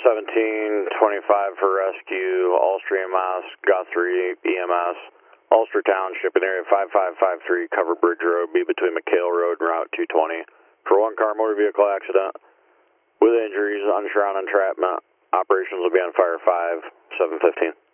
1725 for rescue, Ulster EMS, Guthrie EMS, Ulster Township in area 5553, cover Bridge Road, be between McHale Road and Route 220. For one car motor vehicle accident with injuries, unshroud entrapment. Operations will be on fire 5, 715.